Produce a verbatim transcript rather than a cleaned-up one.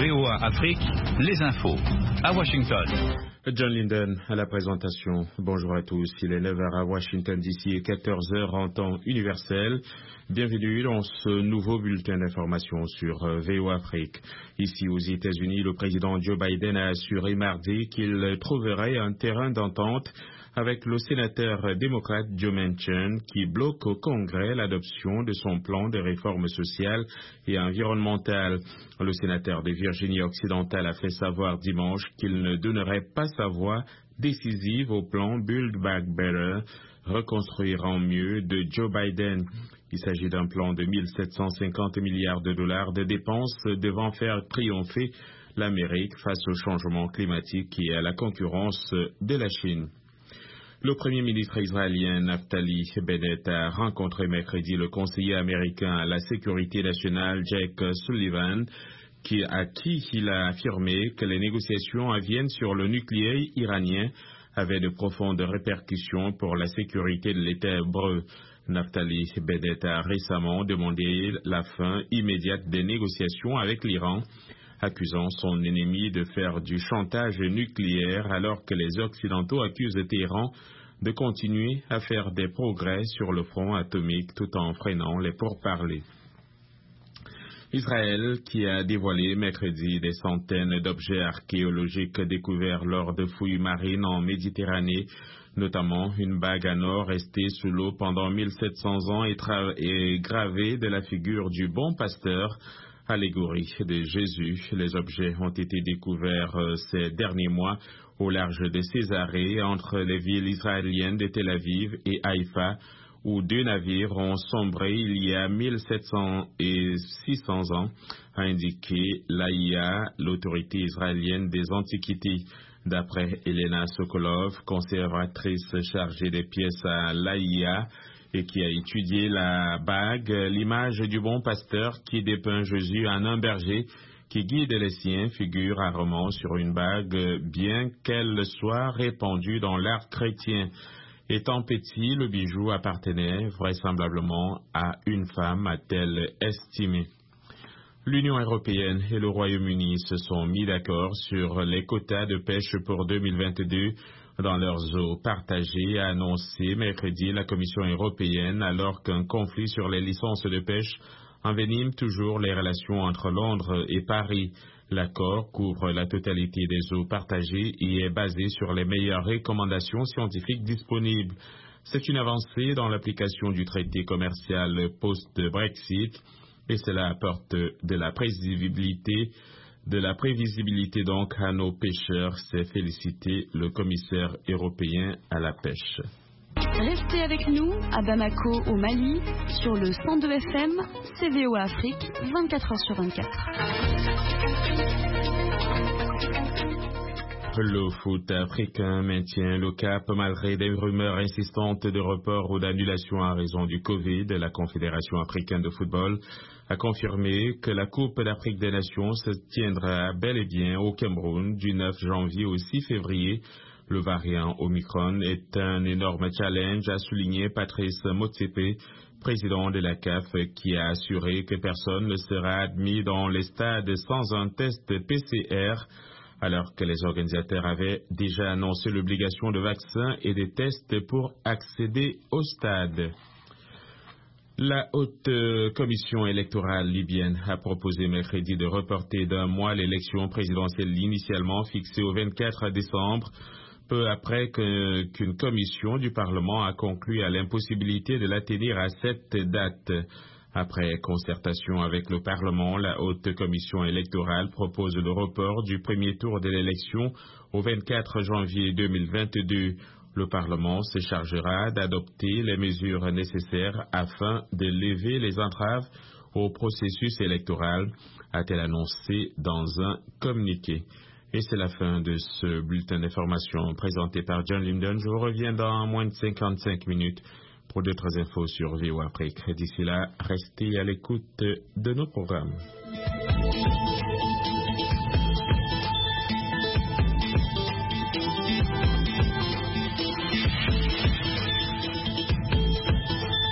V O A Afrique, les infos, à Washington. John Linden à la présentation. Bonjour à tous. Il est neuf heures à Washington D C et quatorze heures en temps universel. Bienvenue dans ce nouveau bulletin d'information sur V O A Afrique. Ici aux États-Unis, le président Joe Biden a assuré mardi qu'il trouverait un terrain d'entente avec le sénateur démocrate Joe Manchin qui bloque au Congrès l'adoption de son plan de réforme sociale et environnementale. Le sénateur de Virginie-Occidentale a fait savoir dimanche qu'il ne donnerait pas sa voix décisive au plan Build Back Better, reconstruire en mieux de Joe Biden. Il s'agit d'un plan de mille sept cent cinquante milliards de dollars de dépenses devant faire triompher l'Amérique face au changement climatique et à la concurrence de la Chine. Le premier ministre israélien Naftali Bennett a rencontré mercredi le conseiller américain à la sécurité nationale Jake Sullivan, qui, à qui il a affirmé que les négociations à Vienne sur le nucléaire iranien avaient de profondes répercussions pour la sécurité de l'État hébreu. Naftali Bennett a récemment demandé la fin immédiate des négociations avec l'Iran, accusant son ennemi de faire du chantage nucléaire alors que les Occidentaux accusent Téhéran de continuer à faire des progrès sur le front atomique tout en freinant les pourparlers. Israël, qui a dévoilé mercredi des centaines d'objets archéologiques découverts lors de fouilles marines en Méditerranée, notamment une bague en or restée sous l'eau pendant mille sept cents ans et, tra- et gravée de la figure du bon pasteur, allégorie de Jésus. Les objets ont été découverts euh, ces derniers mois au large de Césarée, entre les villes israéliennes de Tel Aviv et Haïfa, où deux navires ont sombré il y a mille sept cents et six cents ans, a indiqué l'A I A, l'autorité israélienne des antiquités. D'après Elena Sokolov, conservatrice chargée des pièces à l'A I A, et qui a étudié la bague, l'image du bon pasteur qui dépeint Jésus en un berger qui guide les siens figure rarement sur une bague, bien qu'elle soit répandue dans l'art chrétien. Étant petit, le bijou appartenait vraisemblablement à une femme, a-t-elle estimé. L'Union européenne et le Royaume-Uni se sont mis d'accord sur les quotas de pêche pour deux mille vingt-deux dans leurs eaux partagées, a annoncé mercredi la Commission européenne, alors qu'un conflit sur les licences de pêche envenime toujours les relations entre Londres et Paris. L'accord couvre la totalité des eaux partagées et est basé sur les meilleures recommandations scientifiques disponibles. C'est une avancée dans l'application du traité commercial post-Brexit et cela apporte de la prévisibilité, de la prévisibilité donc à nos pêcheurs, s'est félicité le commissaire européen à la pêche. Restez avec nous à Bamako au Mali sur le cent deux F M, C V O A Afrique, vingt-quatre heures sur vingt-quatre. Le foot africain maintient le cap malgré des rumeurs insistantes de report ou d'annulation à raison du Covid. La Confédération africaine de football a confirmé que la Coupe d'Afrique des Nations se tiendra bel et bien au Cameroun du neuf janvier au six février. Le variant Omicron est un énorme challenge, a souligné Patrice Motsepe, président de la C A F, qui a assuré que personne ne sera admis dans les stades sans un test P C R, alors que les organisateurs avaient déjà annoncé l'obligation de vaccins et des tests pour accéder au stade. La haute commission électorale libyenne a proposé mercredi de reporter d'un mois l'élection présidentielle initialement fixée au vingt-quatre décembre, peu après que, qu'une commission du Parlement a conclu à l'impossibilité de la tenir à cette date. Après concertation avec le Parlement, la haute commission électorale propose le report du premier tour de l'élection au vingt-quatre janvier deux mille vingt-deux. Le Parlement se chargera d'adopter les mesures nécessaires afin de lever les entraves au processus électoral, a-t-elle annoncé dans un communiqué. Et c'est la fin de ce bulletin d'information présenté par John Linden. Je vous reviens dans moins de cinquante-cinq minutes pour d'autres infos sur V O A Afrique. D'ici là, restez à l'écoute de nos programmes.